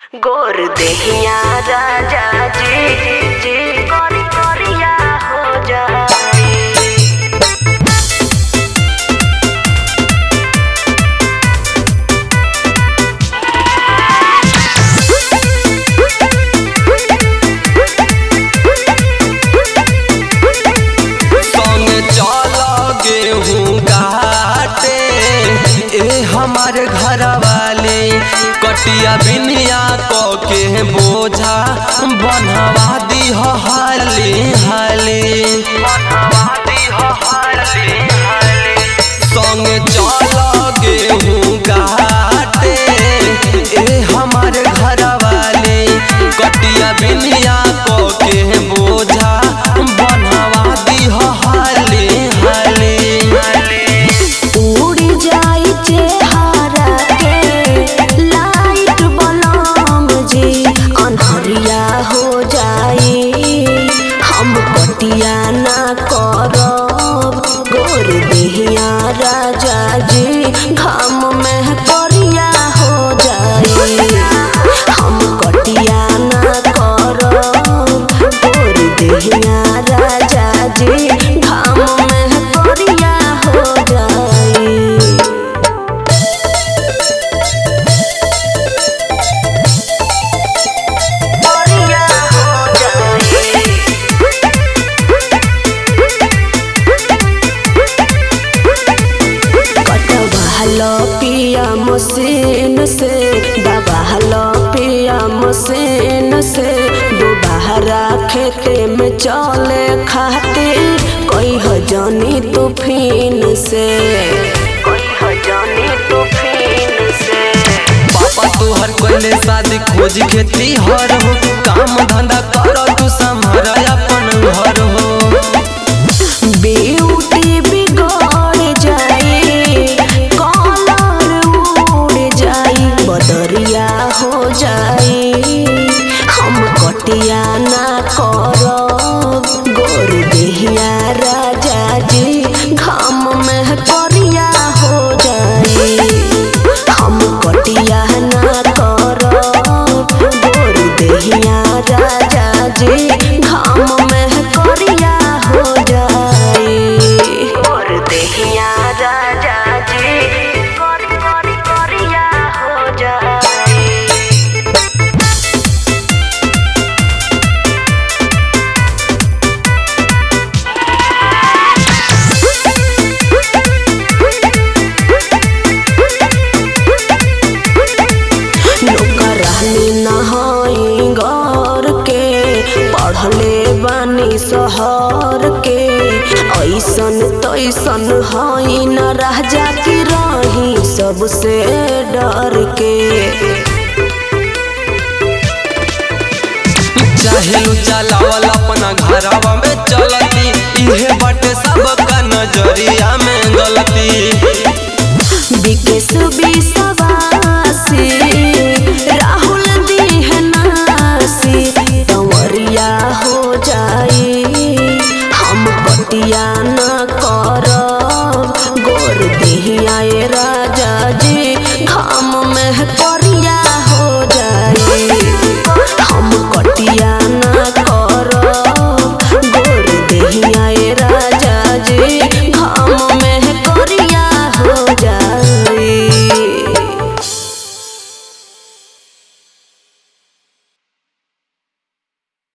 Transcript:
गोर देहिया राजा जी जी गोरी गोरिया हो जाए। हमारे घर वाले कटिया बिनिया को के बोझा बनवा दी हो हाले हाले संग चल गेहूँ काटे हमारे घर वाले कटिया बिनिया को के बोझा बनवा दी हो हाले हाले हो जाए हम कटिया ना करब गोर देहिया राजा जी घाम में करिया हो जाए हम कटिया ना करब गोर देहिया राजा जी घाम में करिया हो जाए। पिया मशीन से दबा पिया मशीन से दोबारा खेते में चले खातिर कोई हजानी तूफान से पापा तोहर कोइले शादी खोज खेती हर हो काम धंधा कर तू संभाल अपन घर हो ब्यूटी बिगड़ जाए कलर उड़ जाए बदरिया हो जाए हम कटिया ना करब गोर देहिया राजा जी घाम में करिया हो जाए हम कटिया ना करब गोर देहिया राजा जी घाम में करिया हो जाए गोर देहिया राजा जी करिया हो जाए। पढ़ले बानी शहर के ऐसन तैसन हई न राजा की रही सबसे डर के चाहे चलावल अपना घरवा में चलती इहे बटे सबका नजरिया में गलती विकेश